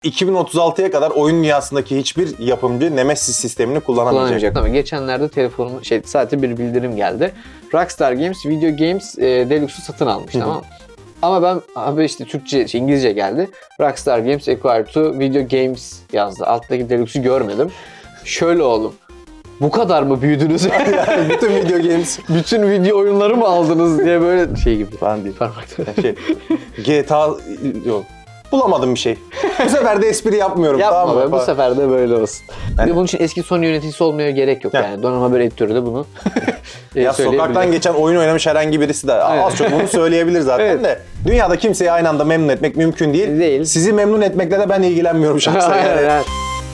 2036'ya kadar oyun dünyasındaki hiçbir yapımcı Nemesis sistemini kullanamayacak. Ama geçenlerde telefonum saate bir bildirim geldi. Rockstar Games Video Games Deluxe'u satın almış, tamam mı? Ama ben abi işte Türkçe, İngilizce geldi. Rockstar Games acquired to Video Games yazdı. Alttaki Deluxe'u görmedim. Şöyle oğlum. Bu kadar mı büyüdünüz? Yani bütün video games, bütün video oyunları mı aldınız diye böyle şey gibi. Ben değil. Parmakta. GTA yok. Bulamadım bir şey. Bu sefer de espri yapmıyorum. Yapma tamam mı? bu sefer de böyle olsun. Yani, bir de bunun için eski Sony yöneticisi olmaya gerek yok yani. Donanım Haber Editörü de bunu ya sokaktan geçen oyun oynamış herhangi birisi de az çok bunu söyleyebilir zaten de. Dünyada kimseyi aynı anda memnun etmek mümkün değil. Sizi memnun etmekle de ben ilgilenmiyorum şahsen. Yani.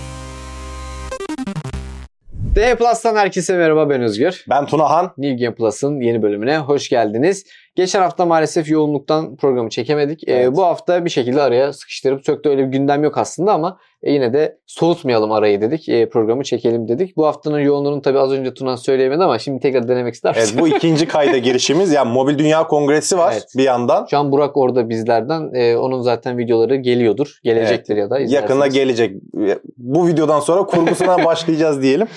D Plus'tan herkese merhaba, ben Özgür. Ben Tunahan. New Game Plus'ın yeni bölümüne hoş geldiniz. Geçen hafta maalesef yoğunluktan programı çekemedik. Evet. Bu hafta bir şekilde araya sıkıştırıp, çok da öyle bir gündem yok aslında ama yine de soğutmayalım arayı dedik. Programı çekelim dedik. Bu haftanın yoğunluğunu tabii az önce Tunahan söyleyemedi ama şimdi tekrar denemek ister misin? Evet, bu ikinci kayda girişimiz. Yani Mobil Dünya Kongresi var bir yandan. Şu an Burak orada bizlerden. Onun zaten videoları geliyordur. Gelecektir ya da izlersiniz. Yakında gelecek. Bu videodan sonra kurgusuna başlayacağız diyelim.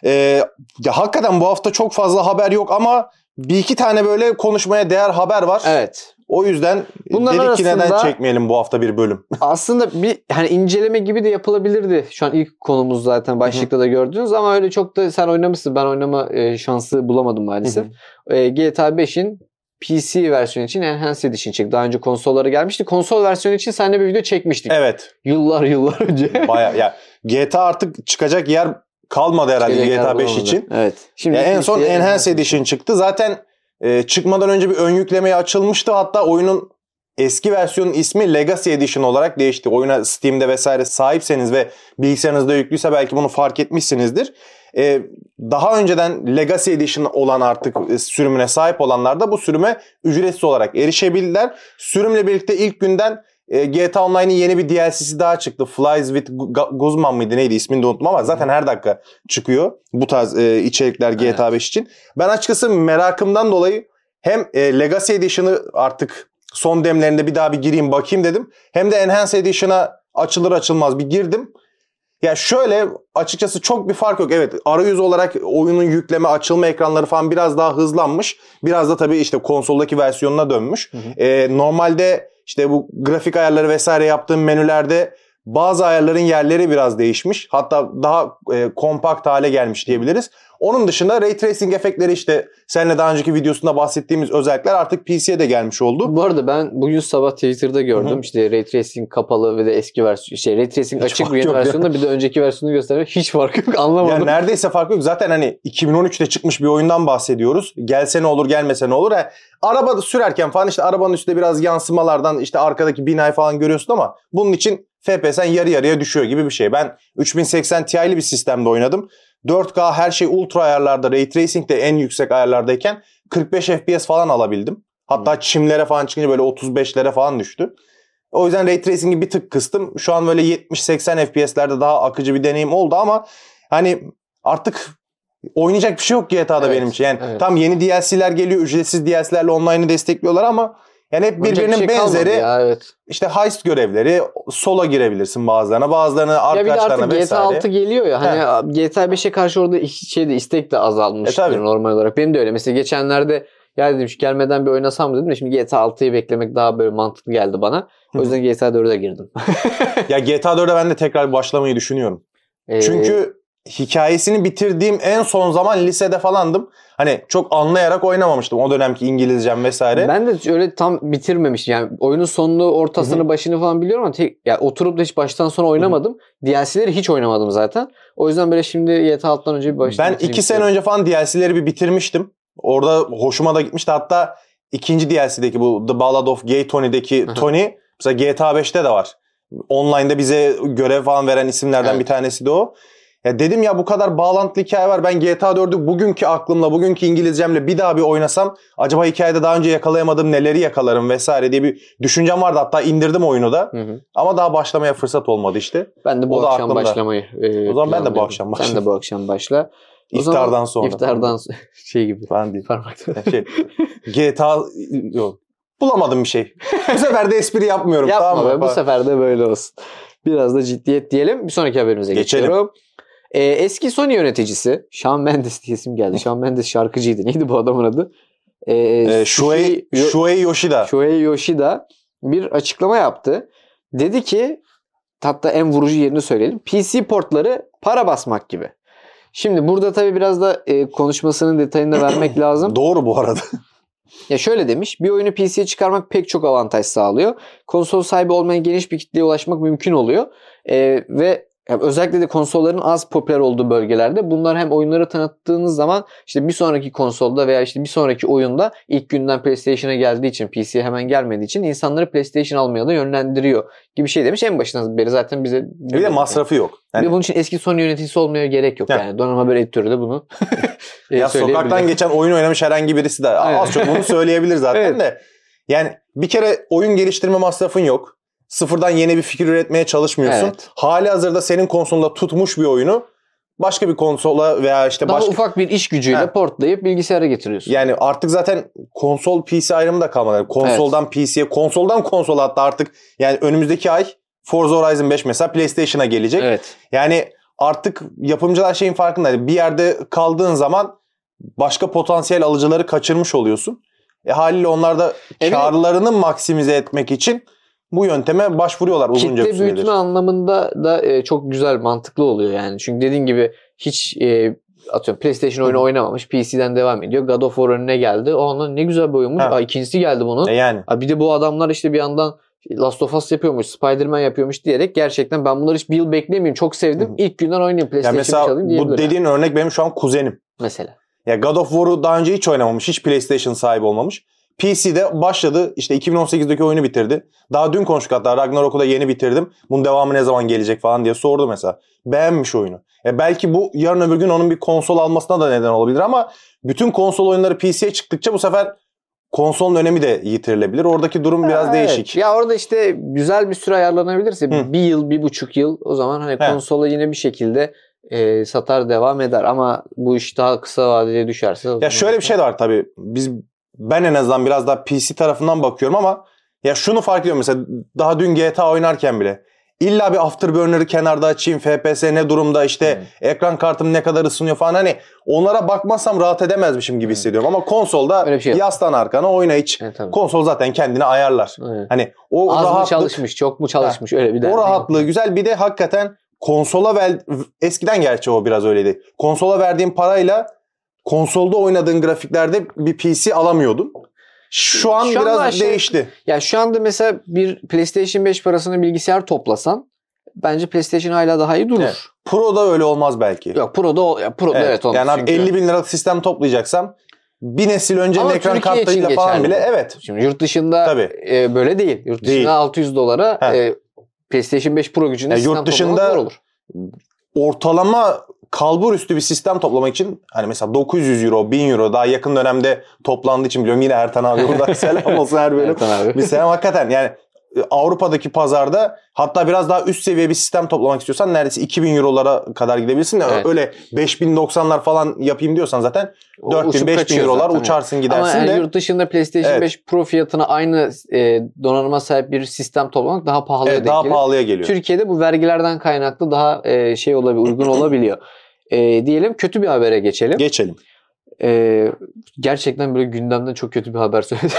Ya hakikaten bu hafta çok fazla haber yok ama bir iki tane böyle konuşmaya değer haber var. Evet. O yüzden bunların dedik ki neden arasında çekmeyelim bu hafta bir bölüm. Aslında bir hani inceleme gibi de yapılabilirdi. Şu an ilk konumuz zaten başlıkta da gördünüz ama öyle çok da sen oynamışsın. Ben oynama şansı bulamadım maalesef. GTA 5'in PC versiyonu için Enhanced Edition çıktı. Daha önce konsollara gelmişti. Konsol versiyonu için seninle bir video çekmiştik. Evet. Yıllar önce. Bayağı ya GTA artık çıkacak yer kalmadı herhalde GTA 5 için. Evet. Şimdi en son Enhanced Edition çıktı. Zaten çıkmadan önce bir ön yüklemeye açılmıştı. Hatta oyunun eski versiyonun ismi Legacy Edition olarak değişti. Oyuna Steam'de vesaire sahipseniz ve bilgisayarınızda yüklüyse belki bunu fark etmişsinizdir. Daha önceden Legacy Edition olan artık sürümüne sahip olanlar da bu sürüme ücretsiz olarak erişebildiler. Sürümle birlikte ilk günden GTA Online'in yeni bir DLC'si daha çıktı. Flies with Guzman mıydı neydi, ismini de unuttum ama zaten her dakika çıkıyor bu tarz içerikler GTA 5 için. Ben açıkçası merakımdan dolayı hem Legacy Edition'ı artık son demlerinde bir daha bir gireyim bakayım dedim. Hem de Enhanced Edition'a açılır açılmaz bir girdim. Ya şöyle açıkçası çok bir fark yok. Evet, arayüz olarak oyunun yükleme, açılma ekranları falan biraz daha hızlanmış. Biraz da tabii işte konsoldaki versiyonuna dönmüş. Normalde işte bu grafik ayarları vesaire yaptığım menülerde bazı ayarların yerleri biraz değişmiş. Hatta daha kompakt hale gelmiş diyebiliriz. Onun dışında Ray Tracing efektleri işte seninle daha önceki videosunda bahsettiğimiz özellikler artık PC'ye de gelmiş oldu. Bu arada ben bugün sabah Twitter'da gördüm. İşte Ray Tracing kapalı ve de eski versiyon. Ray Tracing hiç açık bir yeni versiyonda bir de önceki versiyonu gösteriyor. Hiç fark yok, anlamadım. Yani neredeyse fark yok. Zaten hani 2013'te çıkmış bir oyundan bahsediyoruz. Gelse ne olur gelmese ne olur. Araba sürerken falan işte arabanın üstünde biraz yansımalardan işte arkadaki binayı falan görüyorsun ama bunun için FPS'en yarı yarıya düşüyor gibi bir şey. Ben 3080 Ti'li bir sistemde oynadım. 4K her şey ultra ayarlarda, Ray Tracing de en yüksek ayarlardayken 45 FPS falan alabildim. Hatta çimlere falan çıkınca böyle 35'lere falan düştü. O yüzden Ray Tracing'i bir tık kıstım. Şu an böyle 70-80 FPS'lerde daha akıcı bir deneyim oldu ama hani artık oynayacak bir şey yok GTA'da benim için. Yani tam yeni DLC'ler geliyor, ücretsiz DLC'lerle online'ı destekliyorlar ama yani hep birbirinin benzeri ya, işte heist görevleri, sola girebilirsin bazılarına arkadaşlarına vesaire. Ya bir de artık GTA 6 geliyor ya hani GTA 5'e karşı orada istek de azalmıştır normal olarak. Benim de öyle. Mesela geçenlerde ya dedim şu gelmeden bir oynasam dedim de şimdi GTA 6'yı beklemek daha böyle mantıklı geldi bana. O yüzden GTA 4'e girdim. Ya GTA 4'e ben de tekrar başlamayı düşünüyorum. Çünkü hikayesini bitirdiğim en son zaman lisede falandım. Hani çok anlayarak oynamamıştım o dönemki İngilizcem vesaire. Ben de öyle tam bitirmemiştim. Yani oyunun sonunu, ortasını, başını falan biliyorum ama yani oturup da hiç baştan sona oynamadım. DLC'leri hiç oynamadım zaten. O yüzden böyle şimdi GTA 6'dan önce bir başladım. Ben 2 sene önce falan DLC'leri bir bitirmiştim. Orada hoşuma da gitmişti. Hatta ikinci DLC'deki bu The Ballad of Gay Tony'deki Tony mesela GTA 5'te de var. Online'da bize görev falan veren isimlerden bir tanesi de o. Ya dedim ya bu kadar bağlantılı hikaye var. Ben GTA 4'ü bugünkü aklımla, bugünkü İngilizcemle bir daha bir oynasam acaba hikayede daha önce yakalayamadığım neleri yakalarım vesaire diye bir düşüncem vardı. Hatta indirdim oyunu da. Ama daha başlamaya fırsat olmadı işte. Ben de bu akşam başlamayı o zaman ben de bu akşam başlayayım. Sen de bu akşam başla. İftardan sonra. İftardan şey gibi. Ben değil. Parmakta. GTA yok. Bulamadım bir şey. Bu sefer de espri yapmıyorum. Yapma tamam mı? Bu sefer de böyle olsun. Biraz da ciddiyet diyelim. Bir sonraki haberimize geçiyorum. Eski Sony yöneticisi Shawn Mendes diye isim geldi. Shawn Mendes şarkıcıydı. Neydi bu adamın adı? Shuei Yoshida. Shuei Yoshida bir açıklama yaptı. Dedi ki, hatta en vurucu yerini söyleyelim. PC portları para basmak gibi. Şimdi burada tabii biraz da konuşmasının detayını da vermek lazım. Doğru bu arada. Ya şöyle demiş. Bir oyunu PC'ye çıkarmak pek çok avantaj sağlıyor. Konsol sahibi olmayan geniş bir kitleye ulaşmak mümkün oluyor. Ve özellikle de konsolların az popüler olduğu bölgelerde bunlar hem oyunları tanıttığınız zaman işte bir sonraki konsolda veya işte bir sonraki oyunda ilk günden PlayStation'a geldiği için, PC'ye hemen gelmediği için insanları PlayStation almaya da yönlendiriyor gibi bir şey demiş. En başından beri zaten bize... Bir de masrafı yok. Yani... Bir bunun için eski Sony yöneticisi olmaya gerek yok yani. Donanım Haber Editörü de bunu ya sokaktan geçen oyun oynamış herhangi birisi de az çok bunu söyleyebilir zaten evet. De. Yani bir kere oyun geliştirme masrafın yok. Sıfırdan yeni bir fikir üretmeye çalışmıyorsun. Evet. Halihazırda senin konsolunda tutmuş bir oyunu başka bir konsola veya işte daha ufak bir iş gücüyle portlayıp bilgisayara getiriyorsun. Yani artık zaten konsol PC ayrımı da kalmadı. Konsoldan evet. PC'ye, konsoldan konsola hatta artık yani önümüzdeki ay Forza Horizon 5 mesela PlayStation'a gelecek. Evet. Yani artık yapımcılar şeyin farkında. Bir yerde kaldığın zaman başka potansiyel alıcıları kaçırmış oluyorsun. Haliyle onlar da karlarını maksimize etmek için bu yönteme başvuruyorlar uzunca bir süredir. Kitle büyütme anlamında da çok güzel, mantıklı oluyor yani. Çünkü dediğin gibi hiç atıyorum PlayStation oyunu oynamamış, PC'den devam ediyor. God of War önüne geldi. Onun ne güzel bir oyunmuş. İkincisi geldi bunun. Yani. Bir de bu adamlar işte bir yandan Last of Us yapıyormuş, Spider-Man yapıyormuş diyerek gerçekten ben bunları hiç bir yıl beklemeyeyim. Çok sevdim. İlk günden oynayayım, PlayStation'ı çalayım diyebilirim. Bu dediğin örnek benim şu an kuzenim. Mesela. Ya God of War'u daha önce hiç oynamamış. Hiç PlayStation sahibi olmamış. PC'de başladı. İşte 2018'deki oyunu bitirdi. Daha dün konuştuk hatta Ragnarok'u da yeni bitirdim. Bunun devamı ne zaman gelecek falan diye sordu mesela. Beğenmiş oyunu. Belki bu yarın öbür gün onun bir konsol almasına da neden olabilir ama bütün konsol oyunları PC'ye çıktıkça bu sefer konsolun önemi de yitirilebilir. Oradaki durum biraz değişik. Ya orada işte güzel bir süre ayarlanabilirse bir yıl, 1,5 yıl o zaman hani konsola yine bir şekilde satar devam eder ama bu iş daha kısa vadede düşerse. Ya şöyle bir şey de var tabii. Ben en azından biraz daha PC tarafından bakıyorum ama ya şunu fark ediyorum mesela daha dün GTA oynarken bile illa bir Afterburner'ı kenarda açayım, FPS ne durumda işte ekran kartım ne kadar ısınıyor falan hani onlara bakmazsam rahat edemezmişim gibi hissediyorum ama konsolda şey yaslan arkana oyna hiç. Konsol zaten kendini ayarlar. Hani o az rahatlık, mı çalışmış, çok mu çalışmış öyle bir de. O rahatlığı güzel bir de hakikaten konsola eskiden gerçi o biraz öyleydi. Konsola verdiğin parayla konsolda oynadığın grafiklerde bir PC alamıyordun. Şu an biraz değişti. Ya şu anda mesela bir PlayStation 5 parasını bilgisayar toplasan bence PlayStation hala daha iyi durur. Evet. Pro'da öyle olmaz belki. Yok Pro'da evet olmaz. Yani çünkü 50 bin liralık sistem toplayacaksam bir nesil öncenin ekran kartlarıyla falan bile evet. Şimdi yurt dışında böyle değil. Yurt dışında $600 PlayStation 5 Pro gücünde sistem yurt dışında olur. Ortalama kalbur üstü bir sistem toplamak için hani mesela 900 euro, 1000 euro daha yakın dönemde toplandığı için biliyorum yine Ertan abi burada selam olsun her bölüm. Bir selam hakikaten yani Avrupa'daki pazarda hatta biraz daha üst seviye bir sistem toplamak istiyorsan neredeyse 2000 eurolara kadar gidebilirsin. Evet. Öyle 5090'lar falan yapayım diyorsan zaten 4000-5000 eurolar uçarsın gidersin ama de. Ama yurt dışında PlayStation 5 Pro fiyatına aynı donanıma sahip bir sistem toplamak daha pahalıya denk geliyor. Daha pahalıya geliyor. Türkiye'de bu vergilerden kaynaklı daha uygun olabiliyor. Diyelim kötü bir habere geçelim. Geçelim. Gerçekten böyle gündemden çok kötü bir haber söyledim.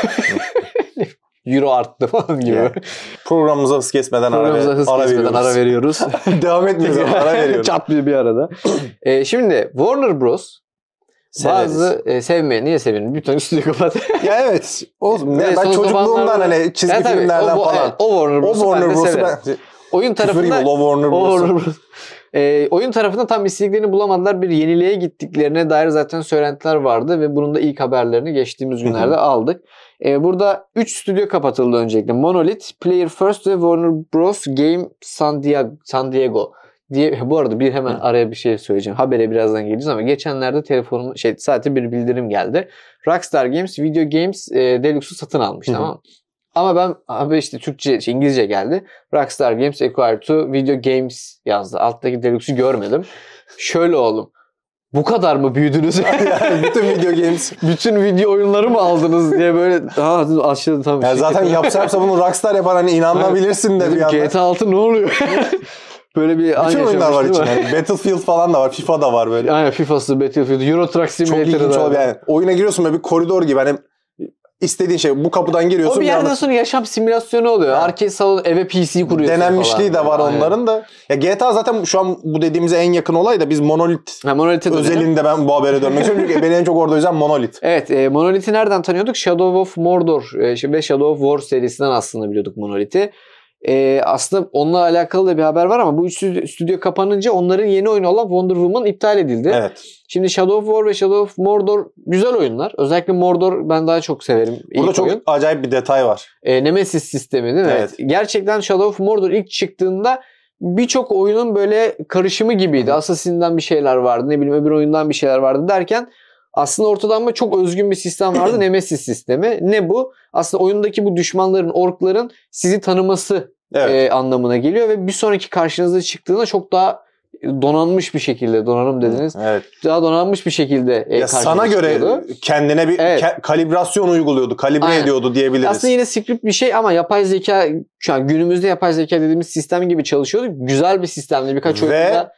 Euro arttı falan gibi. Yani, programımıza hız kesmeden ara veriyoruz. Devam etmiyoruz ama ara veriyoruz. Çatlıyor bir arada. Şimdi Warner Bros. Bazı sevmeyen, niye seviyorum? Bir tane stüdyo kapat. Ya evet. Ben çocukluğumdan hani çizgi filmlerden falan. O Warner Bros'u ben oyun tarafında oyun tarafında tam istediklerini bulamadılar. Bir yeniliğe gittiklerine dair zaten söylentiler vardı ve bunun da ilk haberlerini geçtiğimiz günlerde aldık. Burada 3 stüdyo kapatıldı öncelikle. Monolith, Player First ve Warner Bros. Game San Diego diye. Bu arada hemen araya bir şey söyleyeceğim. Habere birazdan geleceğiz ama geçenlerde sadece bir bildirim geldi. Rockstar Games Video Games Deluxe'u satın almış, tamam mı? Ama ben işte İngilizce geldi. Rockstar Games Acquired to Video Games yazdı. Alttaki Deluxe'u görmedim. Şöyle oğlum. bu kadar mı büyüdünüz? Yani bütün video games. Bütün video oyunları mı aldınız diye böyle aşırı tam Yani zaten yapsa bunu Rockstar yapar hani inanabilirsin de bir anda. GTA 6 ne oluyor? Böyle bir bütün oyunlar var içinde. Yani Battlefield falan da var. FIFA da var böyle. Aynen FIFA'sı, Battlefield, Euro Truck Simulator'ı da. Çok ilginç oluyor yani. Oyuna giriyorsun böyle bir koridor gibi hani istediğin şey bu kapıdan giriyorsun. O bir yerden sonra yaşam simülasyonu oluyor. Evet. Arcade salonu eve PC kuruyorsun denenmişliği falan. de var onların da. Ya GTA zaten şu an bu dediğimize en yakın olay da biz Monolith özelinde ben bu habere dönmek istiyorum. Çünkü beni en çok orada yüzden Monolith. Evet, Monolith'i nereden tanıyorduk? Shadow of Mordor ve Shadow of War serisinden aslında biliyorduk Monolith'i. Aslında onunla alakalı da bir haber var ama bu stüdyo kapanınca onların yeni oyunu olan Wonder Woman iptal edildi. Evet. Şimdi Shadow of War ve Shadow of Mordor güzel oyunlar. Özellikle Mordor ben daha çok severim. Burada çok acayip bir detay var. Nemesis sistemi değil mi? Evet. Gerçekten Shadow of Mordor ilk çıktığında birçok oyunun böyle karışımı gibiydi. Assassin'den bir şeyler vardı, ne bileyim öbür oyundan bir şeyler vardı derken aslında ortadan da çok özgün bir sistem vardı. Nemesis sistemi. Ne bu? Aslında oyundaki bu düşmanların, orkların sizi tanıması anlamına geliyor ve bir sonraki karşınıza çıktığında çok daha donanmış bir şekilde, donanım dediniz. Evet. Daha donanmış bir şekilde sana göre çıkıyordu. Kendine bir kalibrasyon uyguluyordu, kalibre ediyordu diyebiliriz. Aslında yine script bir şey ama yapay zeka, şu an günümüzde yapay zeka dediğimiz sistem gibi çalışıyordu. Güzel bir sistemdi. Birkaç oyunda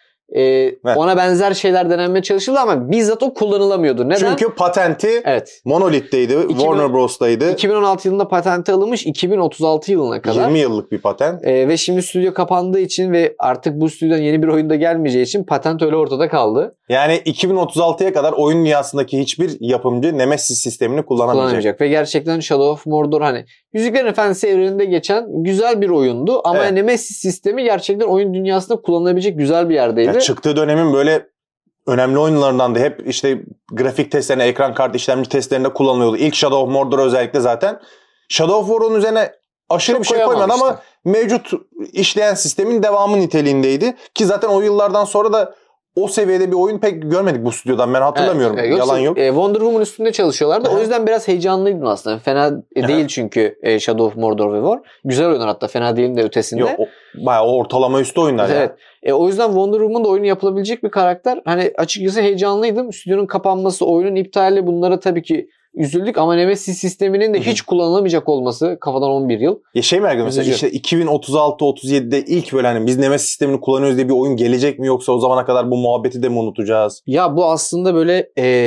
ona benzer şeyler denenmeye çalışıldı ama bizzat o kullanılamıyordu. Neden? Çünkü patenti Monolith'teydi, Warner Bros'taydı. 2016 yılında patenti alınmış, 2036 yılına kadar. 20 yıllık bir patent. Ve şimdi stüdyo kapandığı için ve artık bu stüdyodan yeni bir oyunda gelmeyeceği için patent öyle ortada kaldı. Yani 2036'ya kadar oyun dünyasındaki hiçbir yapımcı Nemesis sistemini kullanamayacak. Ve gerçekten Shadow of Mordor hani Yüzüklerin Efendisi evreninde geçen güzel bir oyundu ama Nemesis sistemi gerçekten oyun dünyasında kullanılabilecek güzel bir yerdeydi. Ya çıktığı dönemin böyle önemli oyunlarından da hep işte grafik testlerine, ekran kartı işlemci testlerinde kullanılıyordu. İlk Shadow of Mordor özellikle zaten. Shadow of War'un üzerine aşırı bir şey koymadı ama mevcut işleyen sistemin devamı niteliğindeydi. Ki zaten o yıllardan sonra da o seviyede bir oyun pek görmedik bu stüdyodan. Ben hatırlamıyorum. Yalan yok. Wonder Woman üstünde çalışıyorlardı. O yüzden biraz heyecanlıydım aslında. Fena değil çünkü Shadow of Mordor ve War. Güzel oyunlar hatta. Fena değilin de ötesinde. Yok, bayağı ortalama üstü oyunlar ya. O yüzden Wonder Woman'da oyunu yapılabilecek bir karakter. Hani açıkçası heyecanlıydım. Stüdyonun kapanması, oyunun iptali bunlara tabii ki üzüldük ama Nemesis sisteminin de hiç kullanılamayacak olması kafadan 11 yıl. Şey mi mesela işte 2036-37'de ilk böyle hani biz Nemesis sistemini kullanıyoruz diye bir oyun gelecek mi yoksa o zamana kadar bu muhabbeti de mi unutacağız? Ya bu aslında böyle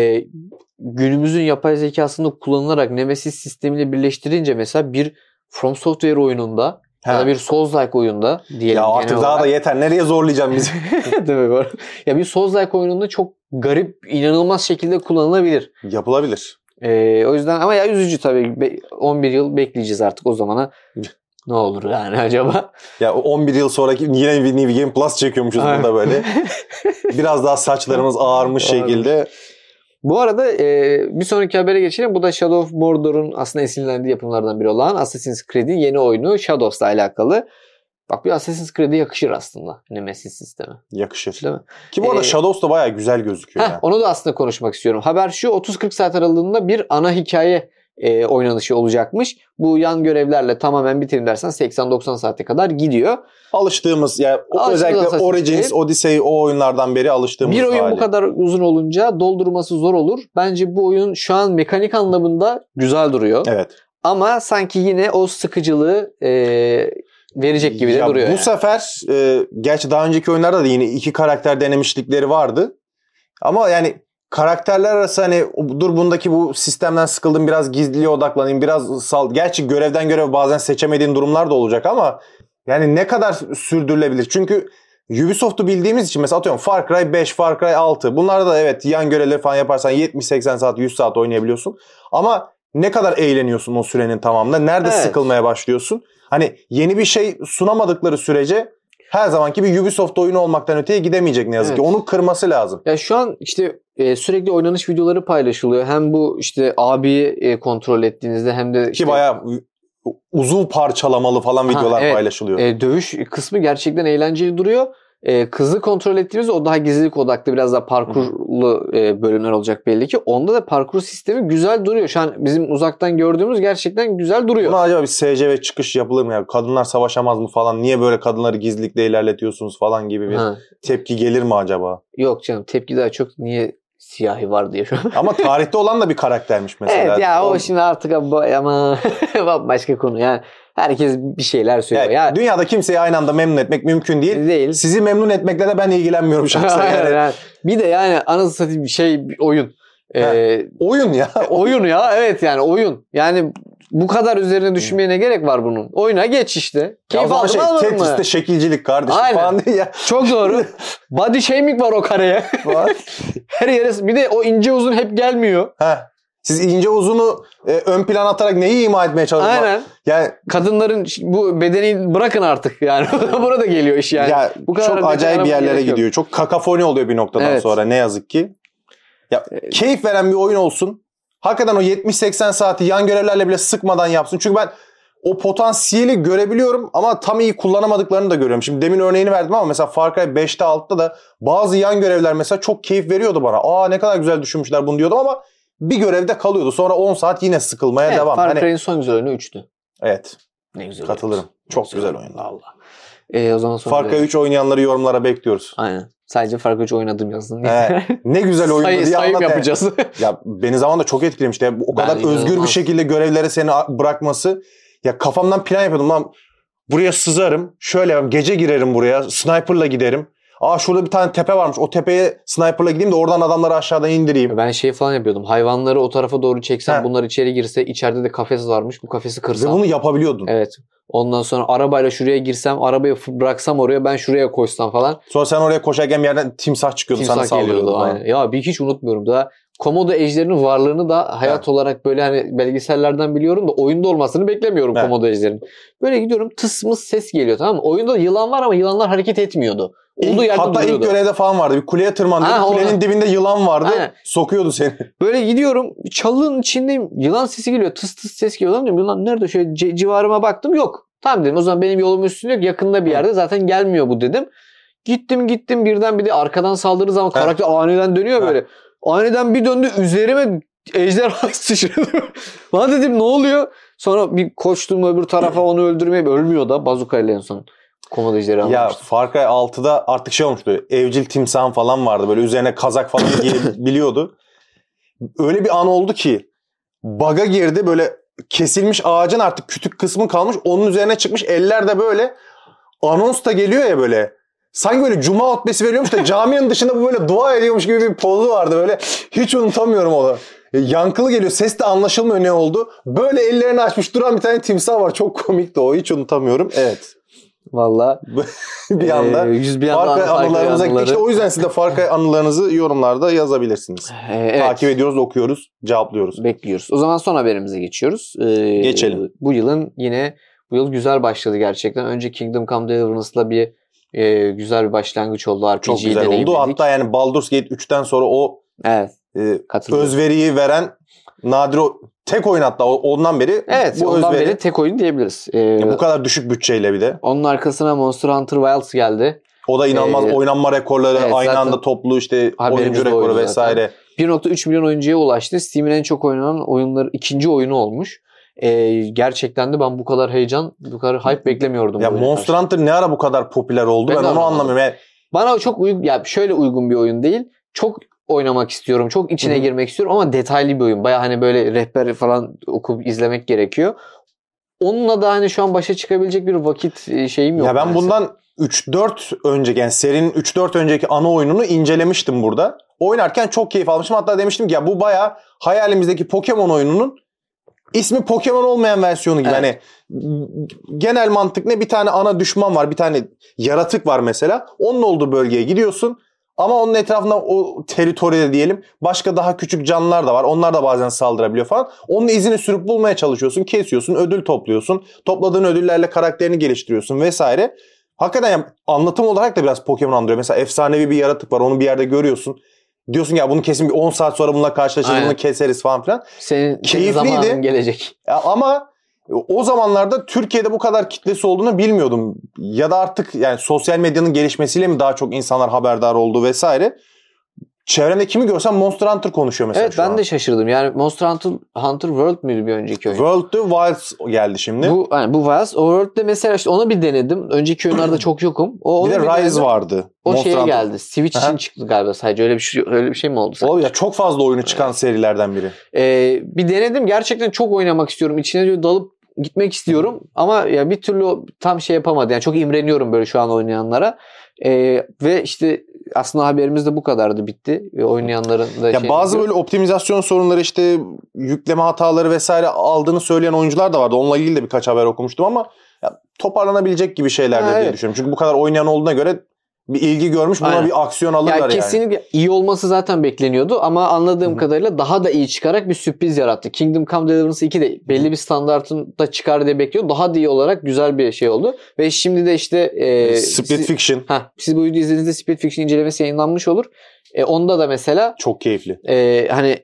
günümüzün yapay zekasında kullanılarak Nemesis sistemiyle birleştirince mesela bir From Software oyununda ya da bir Souls-like oyunda diyelim. Ya artık daha da yeter. Nereye zorlayacağım bizi? Değil mi? Ya bir Souls-like oyununda çok garip, inanılmaz şekilde kullanılabilir. Yapılabilir. O yüzden ama ya üzücü tabii. 11 yıl bekleyeceğiz artık o zamana. Ne olur yani acaba? Ya 11 yıl sonraki yine bir New Game Plus çekiyormuşuz burada böyle. Biraz daha saçlarımız ağarmış şekilde. Bu arada bir sonraki habere geçelim. Bu da Shadow of Mordor'un aslında esinlendiği yapımlardan biri olan Assassin's Creed'in yeni oyunu Shadows'la alakalı. Bak bir Assassin's Creed'e yakışır aslında Nemesis sistemi. Yakışır. Değil mi? Ki bu arada Shadows da bayağı güzel gözüküyor. Onu da aslında konuşmak istiyorum. Haber şu 30-40 saat aralığında bir ana hikaye oynanışı olacakmış. Bu yan görevlerle tamamen bitirin dersen 80-90 saate kadar gidiyor. Alıştığımız yani özellikle Origins, Odyssey o oyunlardan beri alıştığımız bir oyun hali. Bu kadar uzun olunca doldurması zor olur. Bence bu oyun şu an mekanik anlamında güzel duruyor. Evet. Ama sanki yine o sıkıcılığı verecek gibi de duruyor. Bu sefer gerçi daha önceki oyunlarda da yine iki karakter denemişlikleri vardı. Ama yani karakterler arası hani dur bundaki bu sistemden sıkıldım biraz gizliliğe odaklanayım biraz sal. Gerçi görevden göreve bazen seçemediğin durumlar da olacak ama yani ne kadar sürdürülebilir? Çünkü Ubisoft'u bildiğimiz için mesela atıyorum Far Cry 5, Far Cry 6 bunlarda da evet yan görevleri falan yaparsan 70-80 saat 100 saat oynayabiliyorsun. Ama ne kadar eğleniyorsun o sürenin tamamında? Nerede sıkılmaya başlıyorsun? Hani yeni bir şey sunamadıkları sürece her zamanki bir Ubisoft oyunu olmaktan öteye gidemeyecek ne yazık ki. Onu kırması lazım. Ya şu an işte sürekli oynanış videoları paylaşılıyor. Hem bu işte abiyi kontrol ettiğinizde hem de işte... Ki bayağı uzuv parçalamalı falan videolar paylaşılıyor. Dövüş kısmı gerçekten eğlenceli duruyor. Kızı kontrol ettiğimiz o daha gizlilik odaklı biraz daha parkurlu bölümler olacak belli ki. Onda da parkur sistemi güzel duruyor. Şu an bizim uzaktan gördüğümüz gerçekten güzel duruyor. Buna acaba bir SCV çıkış yapılır mı? Yani kadınlar savaşamaz mı falan? Niye böyle kadınları gizlilikle ilerletiyorsunuz falan gibi bir tepki gelir mi acaba? Yok canım, tepki daha çok niye siyahi var diye şu an. Ama tarihte olan da bir karaktermiş mesela. Evet ya o şimdi artık ama başka konu yani. Herkes bir şeyler söylüyor. Ya, dünyada kimseyi aynı anda memnun etmek mümkün değil. Sizi memnun etmekle de ben ilgilenmiyorum şahsen. Yani. Bir de yani anasını satayım bir oyun. Oyun ya. Oyun ya, evet yani oyun. Yani bu kadar üzerine düşünmeye ne gerek var bunun? Oyuna geç işte. Keyif aldın mı? Tetris'te şekilcilik kardeşim falan değil ya. Çok doğru. Body shaming var o kareye. Her yere bir de o ince uzun hep gelmiyor. Siz ince uzunu ön plan atarak neyi ima etmeye çalışıyorsunuz? Aynen. Yani kadınların bu bedeni bırakın artık yani. Buna da geliyor iş yani. Ya, bu kadar çok acayip bir yerlere gidiyor. Çok kakafoni oluyor bir noktadan sonra ne yazık ki. Ya keyif veren bir oyun olsun. Hakikaten o 70-80 saati yan görevlerle bile sıkmadan yapsın. Çünkü ben o potansiyeli görebiliyorum ama tam iyi kullanamadıklarını da görüyorum. Şimdi demin örneğini verdim ama mesela Far Cry 5'te 6'da da bazı yan görevler mesela çok keyif veriyordu bana. Ne kadar güzel düşünmüşler bunu diyordum ama bir görevde kalıyordu. Sonra 10 saat yine sıkılmaya devam. Far Cry'in son güzel oyunu 3'tü. Evet. Ne güzel. Katılırım. Çok güzel oyun. Allah. O zaman Far Cry 3 oynayanları yorumlara bekliyoruz. Aynen. Sadece Far Cry 3 oynadım yazın. Ne güzel oyundu diye sayım yapacağız. Ya beni zamanında çok etkilemişti. O kadar özgür bir şekilde görevlere seni bırakması. Ya kafamdan plan yapıyordum. Lan buraya sızarım. Şöyle gece girerim buraya. Sniper'la giderim. Şurada bir tane tepe varmış. O tepeye sniper'la gideyim de oradan adamları aşağıdan indireyim. Ben falan yapıyordum. Hayvanları o tarafa doğru çeksem bunlar içeri girse içeride de kafes varmış. Bu kafesi kırsam. Ve bunu yapabiliyordun. Evet. Ondan sonra arabayla şuraya girsem, arabayı bıraksam oraya ben şuraya koşsam falan. Sonra sen oraya koşarken bir yerden timsah çıkıyordu. Sana saldırıyordu. Aynen. Ya hiç unutmuyorum da. Komodo ejderinin varlığını da hayat olarak böyle hani belgesellerden biliyorum da oyunda olmasını beklemiyorum Komodo ejderinin. Böyle gidiyorum tıs ses geliyor, tamam mı? Oyunda yılan var ama yılanlar hareket etmiyordu. Hatta ilk görevde falan vardı. Bir kuleye tırmanıyordun. Kulenin dibinde yılan vardı. Aynen. Sokuyordu seni. Böyle gidiyorum. Çalının içindeyim. Yılan sesi geliyor. Tıs ses geliyor. Diyorum, yılan nerede? Şöyle civarıma baktım. Yok. Tamam dedim. O zaman benim yolum üstünde yok. Yakında bir yerde. Zaten gelmiyor bu dedim. Gittim. Birden bir de arkadan saldırdığı zaman karakter aniden dönüyor böyle. Aniden bir döndü. Üzerime ejderha sıçradı. Bana dedim ne oluyor? Sonra bir koştum öbür tarafa onu öldürmeye. Ölmüyor da. Bazukayla en son. Komodo ejderi almıştı. Ya Far Cry 6'da artık olmuştu. Evcil timsahın falan vardı. Böyle üzerine kazak falan giyebiliyordu. Öyle bir an oldu ki bug'a girdi. Böyle kesilmiş ağacın artık kütük kısmı kalmış. Onun üzerine çıkmış. Eller de böyle anons da geliyor ya böyle. Sanki böyle cuma hutbesi veriyormuş da caminin dışında bu böyle dua ediyormuş gibi bir pozu vardı böyle. Hiç unutamıyorum onu. Yankılı geliyor. Ses de anlaşılmıyor ne oldu. Böyle ellerini açmış duran bir tane timsah var. Çok komikti o. Hiç unutamıyorum. Evet. Valla bir anda Far Cry anılarımıza gittik. İşte o yüzden siz de Far Cry anılarınızı yorumlarda yazabilirsiniz. Evet. Takip ediyoruz, okuyoruz, cevaplıyoruz. Bekliyoruz. O zaman son haberimize geçiyoruz. Geçelim. Bu yıl güzel başladı gerçekten. Önce Kingdom Come Deliverance'la bir güzel bir başlangıç oldu. RPG'yi çok güzel oldu. Hatta yani Baldur's Gate 3'ten sonra o özveriyi veren nadir tek oyun hatta ondan beri. Evet, ondan beri tek oyun diyebiliriz. Bu kadar düşük bütçeyle bir de. Onun arkasına Monster Hunter Wilds geldi. O da inanılmaz oynanma rekorları, aynı anda toplu işte oyuncu rekoru vesaire. 1.3 milyon oyuncuya ulaştı. Steam'in en çok oynanan oyunları ikinci oyunu olmuş. Gerçekten de ben bu kadar hype beklemiyordum. Ya Monster Hunter ne ara bu kadar popüler oldu ben onu anlamıyorum. Yani bana çok şöyle uygun bir oyun değil. Çok oynamak istiyorum. Çok içine girmek istiyorum ama detaylı bir oyun. Baya hani böyle rehber falan okup izlemek gerekiyor. Onunla da hani şu an başa çıkabilecek bir vakit şeyim yok. Ya ben bundan 3-4 önceki yani serinin 3-4 önceki ana oyununu incelemiştim burada. Oynarken çok keyif almıştım. Hatta demiştim ki ya bu baya hayalimizdeki Pokemon oyununun ismi Pokemon olmayan versiyonu gibi. Evet. Hani genel mantık ne? Bir tane ana düşman var. Bir tane yaratık var mesela. Onun olduğu bölgeye gidiyorsun. Ama onun etrafında o teritoride diyelim başka daha küçük canlılar da var. Onlar da bazen saldırabiliyor falan. Onun izini sürüp bulmaya çalışıyorsun. Kesiyorsun. Ödül topluyorsun. Topladığın ödüllerle karakterini geliştiriyorsun vesaire. Hakikaten yani anlatım olarak da biraz Pokemon andırıyor. Mesela efsanevi bir yaratık var. Onu bir yerde görüyorsun. Diyorsun ya bunu kesin bir 10 saat sonra bununla karşılaşırız. Bunu keseriz falan filan. Senin zamanın gelecek. Ama O zamanlarda Türkiye'de bu kadar kitlesi olduğunu bilmiyordum. Ya da artık yani sosyal medyanın gelişmesiyle mi daha çok insanlar haberdar oldu vesaire. Çevremde kimi görsem Monster Hunter konuşuyor mesela. Evet, ben de şaşırdım. Yani Monster Hunter World müydü bir önceki oyun? World'du, Wilds geldi şimdi. Bu Wilds. O World'de mesela işte onu bir denedim. Önceki oyunlarda çok yokum. Bir de Rise denedim. vardı. O Monster şeye Hunter. geldi. Switch için çıktı galiba sadece. Öyle bir şey mi oldu? Ya çok fazla oyunu çıkan serilerden biri. Bir denedim. Gerçekten çok oynamak istiyorum. İçine diyor dalıp gitmek istiyorum. Ama ya bir türlü tam şey yapamadı. Yani çok imreniyorum böyle şu an oynayanlara. Ve işte aslında haberimiz de bu kadardı, bitti. Oynayanların da ya bazı böyle optimizasyon sorunları, işte yükleme hataları vesaire aldığını söyleyen oyuncular da vardı. Onunla ilgili de birkaç haber okumuştum ama ya, toparlanabilecek gibi şeylerdi diye düşünüyorum. Çünkü bu kadar oynayan olduğuna göre bir ilgi görmüş, buna bir aksiyon alırlar yani. Kesinlikle iyi olması zaten bekleniyordu ama anladığım kadarıyla daha da iyi çıkarak bir sürpriz yarattı. Kingdom Come Deliverance 2 de belli bir standartında çıkar diye bekliyordum. Daha da iyi olarak güzel bir şey oldu. Ve şimdi de işte Split Fiction. Siz bu videoyu izlediğinizde Split Fiction incelemesi yayınlanmış olur. Onda da mesela çok keyifli. Hani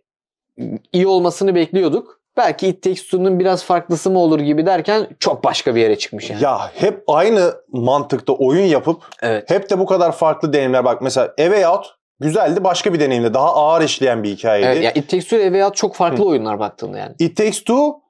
iyi olmasını bekliyorduk. Belki It Takes Two'nun biraz farklısı mı olur gibi derken çok başka bir yere çıkmış yani. Ya hep aynı mantıkta oyun yapıp hep de bu kadar farklı deneyimler. Bak mesela A Way Out güzeldi, başka bir deneyimdi. Daha ağır işleyen bir hikayeydi. Evet, ya It Takes Two ile A Way Out çok farklı oyunlar baktığında yani. It Takes Two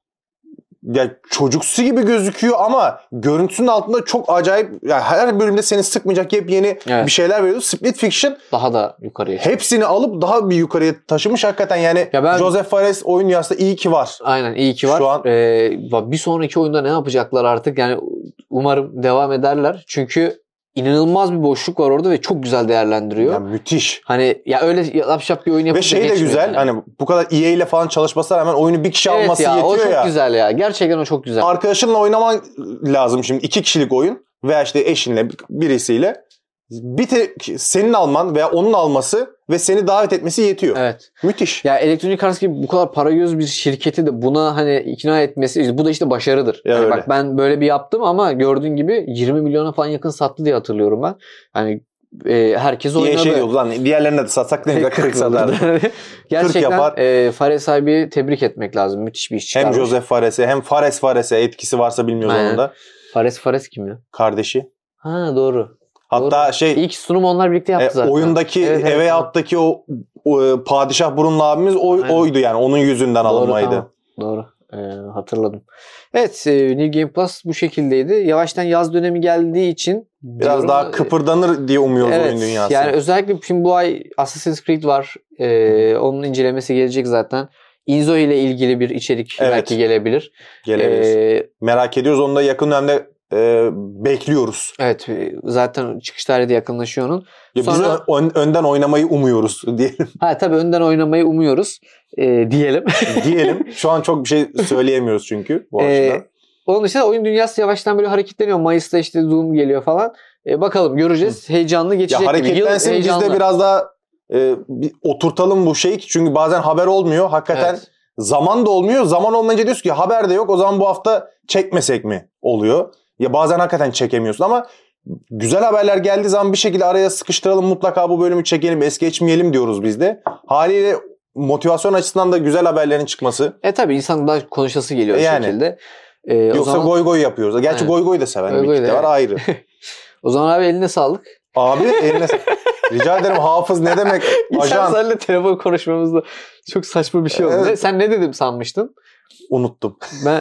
ya çocuksu gibi gözüküyor ama görüntüsünün altında çok acayip, yani her bölümde seni sıkmayacak yepyeni bir şeyler veriyor. Split Fiction daha da yukarıya çıkıyor. Hepsini alıp daha bir yukarıya taşımış hakikaten yani. Joseph Fares oyun dünyasında iyi ki var. Aynen, iyi ki var. Şu an bir sonraki oyunda ne yapacaklar artık yani, umarım devam ederler. Çünkü inanılmaz bir boşluk var orada ve çok güzel değerlendiriyor. Yani müthiş. Hani ya öyle yapşap bir oyun yapıp ve şey de güzel yani. Hani bu kadar EA ile falan çalışmasına rağmen oyunu bir kişi alması yetiyor ya. O çok güzel ya. Gerçekten o çok güzel. Arkadaşınla oynaman lazım şimdi. 2 kişilik oyun veya işte eşinle, birisiyle. Bir tek senin alman veya onun alması ve seni davet etmesi yetiyor. Evet. Müthiş. Ya Electronic Arts gibi bu kadar para göz bir şirketi de buna hani ikna etmesi, bu da işte başarıdır. Yani bak ben böyle bir yaptım ama gördüğün gibi 20 milyona falan yakın sattı diye hatırlıyorum ben. Hani herkes oynadı. Şey diyordu lan, diğerlerine de satsak ne güzel 40 satardı. Gerçekten Fares abi tebrik etmek lazım. Müthiş bir iş çıkarmış. Hem Joseph Fares'e hem Fares'e etkisi varsa bilmiyoruz onun da. Fares kim ya? Kardeşi. Ha, doğru. Hatta doğru. İlk sunumu onlar birlikte yaptı zaten. Oyundaki eve alttaki o padişah burunlu abimiz oydu yani. Onun yüzünden alınmaydı. Tamam. Doğru. Hatırladım. Evet, New Game Plus bu şekildeydi. Yavaştan yaz dönemi geldiği için biraz daha kıpırdanır diye umuyoruz oyun dünyası. Yani özellikle şimdi bu ay Assassin's Creed var. Onun incelemesi gelecek zaten. Inzo ile ilgili bir içerik belki gelebilir. Merak ediyoruz. Onu da yakın dönemde bekliyoruz. Evet, zaten çıkış tarihi de yakınlaşıyor onun. Sonra biz önden oynamayı umuyoruz diyelim. Tabii önden oynamayı umuyoruz diyelim. Diyelim. Şu an çok bir şey söyleyemiyoruz çünkü bu açıdan. Onun dışında oyun dünyası yavaştan böyle hareketleniyor. Mayıs'ta işte Doom geliyor falan. Bakalım, göreceğiz. Heyecanlı geçecek gibi. Hareketlensin, biz de biraz daha oturtalım bu şeyi. Çünkü bazen haber olmuyor. Hakikaten zaman da olmuyor. Zaman olmayınca diyorsun ki haber de yok. O zaman bu hafta çekmesek mi oluyor? Ya bazen hakikaten çekemiyorsun ama güzel haberler geldiği zaman bir şekilde araya sıkıştıralım, mutlaka bu bölümü çekelim, es geçmeyelim diyoruz biz de. Haliyle motivasyon açısından da güzel haberlerin çıkması. Tabii insan daha konuşası geliyor o şekilde. Yoksa goy goy yapıyoruz. Gerçi goy goy da seven bir kitle var, ayrı. O zaman abi eline sağlık. Abi eline rica ederim, hafız ne demek? Ajan. Seninle telefon konuşmamızda çok saçma bir şey oldu. Evet. Sen ne dedim sanmıştın? Unuttum.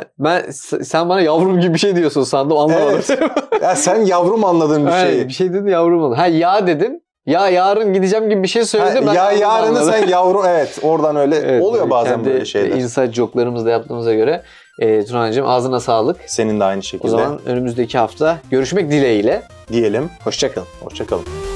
Sen bana yavrum gibi bir şey diyorsun sandım, anlamadım. Evet. Ya sen yavrum anladığın bir şeyi. Bir şey dedi, yavrum oldu. Ya dedin. Ya yarın gideceğim gibi bir şey söyledim. Ya yarını anladım. Sen yavrum, oradan öyle oluyor bazen böyle şeyler. Inside joke'larımızı da yaptığımıza göre Tunancığım ağzına sağlık. Senin de aynı şekilde. O zaman önümüzdeki hafta görüşmek dileğiyle. Diyelim. Hoşça kalın. Hoşça kalın.